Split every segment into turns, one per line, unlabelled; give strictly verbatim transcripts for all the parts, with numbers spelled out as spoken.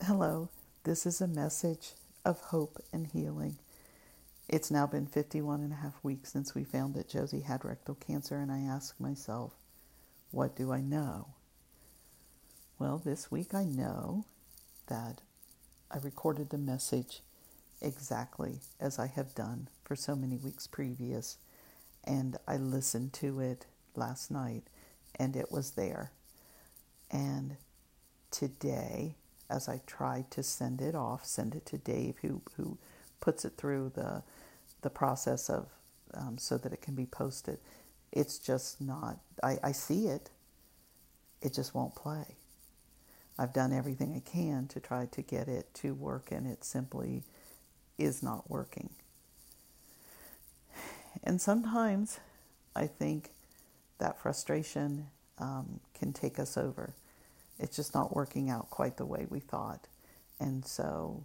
Hello, this is a message of hope and healing. It's now been fifty-one and a half weeks since we found that Josie had rectal cancer, and I asked myself, what do I know? Well, this week I know that I recorded the message exactly as I have done for so many weeks previous, and I listened to it last night, and it was there. And today, as I tried to send it off, send it to Dave, who who puts it through the the process of um, so that it can be posted. It's just not. I, I see it. It just won't play. I've done everything I can to try to get it to work, and it simply is not working. And sometimes I think that frustration um, can take us over. It's just not working out quite the way we thought. And so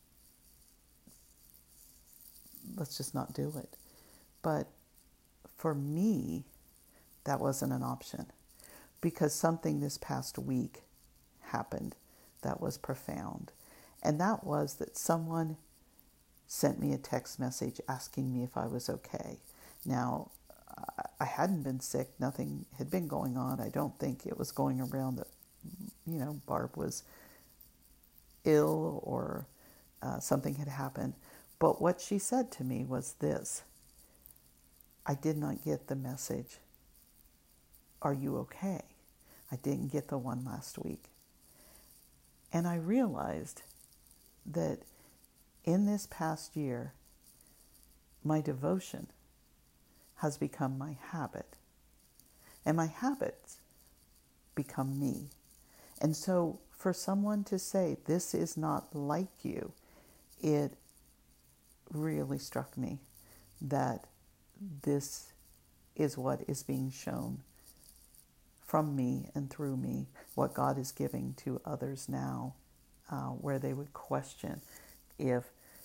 let's just not do it. But for me, that wasn't an option, because something this past week happened that was profound. And that was that someone sent me a text message asking me if I was okay. Now, I hadn't been sick. Nothing had been going on. I don't think it was going around that, you know, Barb was ill or uh, something had happened. But what she said to me was this: I did not get the message, "Are you okay?" I didn't get the one last week. And I realized that in this past year, my devotion has become my habit. And my habits become me. And so for someone to say, this is not like you, it really struck me that this is what is being shown from me and through me, what God is giving to others now, uh, where they would question if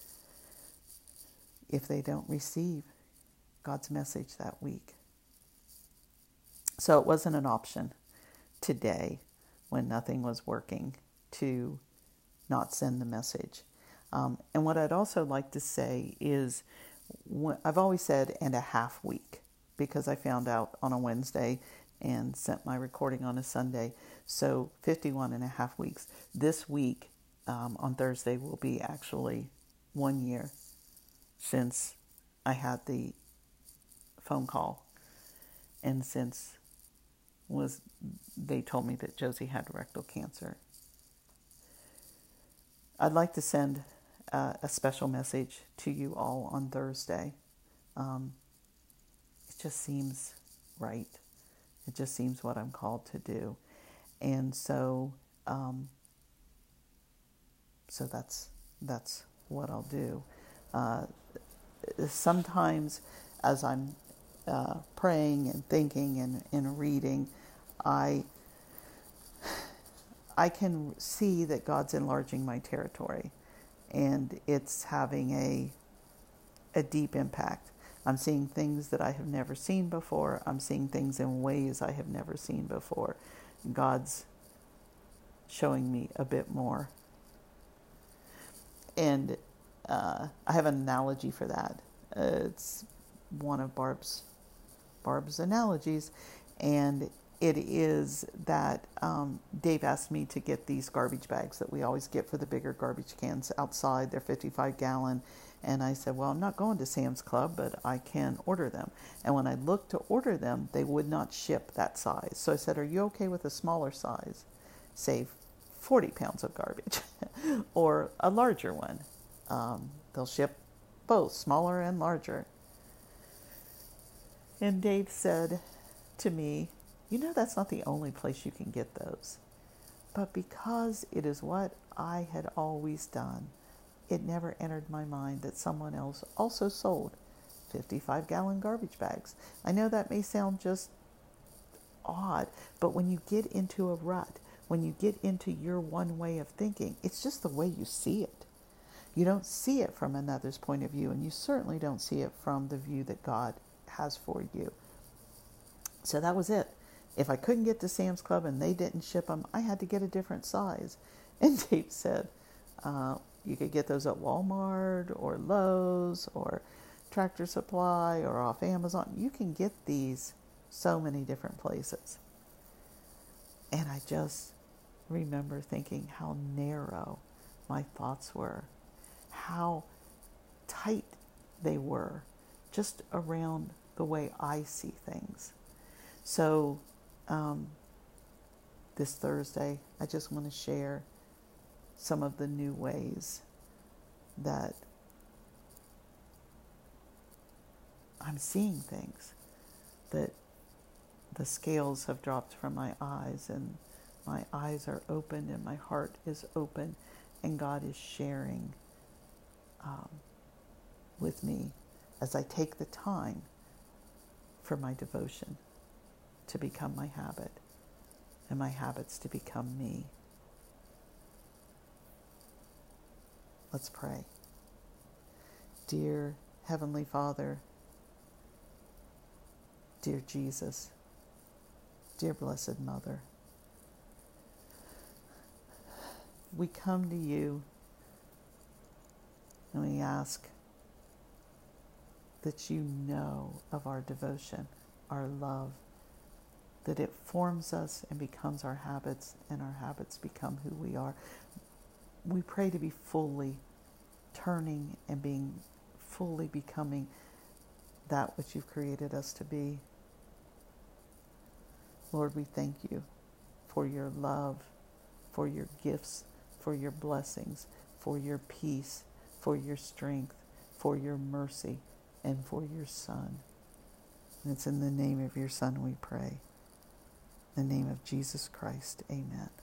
if they don't receive God's message that week. So it wasn't an option today, when nothing was working, to not send the message. Um, and what I'd also like to say is, I've always said, and a half week, because I found out on a Wednesday and sent my recording on a Sunday. So fifty-one and a half weeks. This week, um, on Thursday, will be actually one year since I had the phone call, and since was they told me that Josie had rectal cancer. I'd like to send uh, a special message to you all on Thursday. Um, it just seems right. It just seems what I'm called to do. And so um, so that's that's what I'll do. Uh, sometimes as I'm uh, praying and thinking and, and reading, I I can see that God's enlarging my territory, and it's having a a deep impact. I'm seeing things that I have never seen before. I'm seeing things in ways I have never seen before. God's showing me a bit more. And uh, I have an analogy for that. Uh, it's one of Barb's Barb's analogies, and it is that um, Dave asked me to get these garbage bags that we always get for the bigger garbage cans outside. They're fifty-five gallon. And I said, well, I'm not going to Sam's Club, but I can order them. And when I looked to order them, they would not ship that size. So I said, are you okay with a smaller size? Say forty pounds of garbage or a larger one. Um, they'll ship both, smaller and larger. And Dave said to me, you know, that's not the only place you can get those. But because it is what I had always done, it never entered my mind that someone else also sold fifty-five gallon garbage bags. I know that may sound just odd, but when you get into a rut, when you get into your one way of thinking, it's just the way you see it. You don't see it from another's point of view, and you certainly don't see it from the view that God has for you. So that was it. If I couldn't get to Sam's Club and they didn't ship them, I had to get a different size. And Dave said, Uh, you could get those at Walmart or Lowe's or Tractor Supply or off Amazon. You can get these so many different places. And I just remember thinking how narrow my thoughts were, how tight they were, just around the way I see things. So um, this Thursday, I just want to share some of the new ways that I'm seeing things, that the scales have dropped from my eyes and my eyes are open and my heart is open, and God is sharing um, with me as I take the time for my devotion to become my habit and my habits to become me. Let's pray. Dear Heavenly Father, dear Jesus, dear Blessed Mother, we come to you and we ask that you know of our devotion, our love, that it forms us and becomes our habits, and our habits become who we are. We pray to be fully turning and being fully becoming that which you've created us to be. Lord, we thank you for your love, for your gifts, for your blessings, for your peace, for your strength, for your mercy, and for your Son. And it's in the name of your Son we pray. In the name of Jesus Christ, amen.